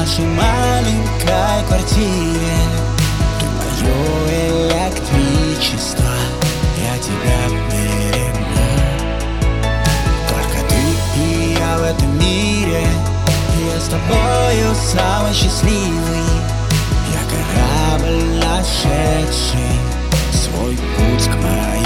нашей маленькой квартире. Ты мое электричество, я тебя берегу. Только ты и я в этом мире, я с тобою самый счастливый. Я корабль, нашедший свой путь к моей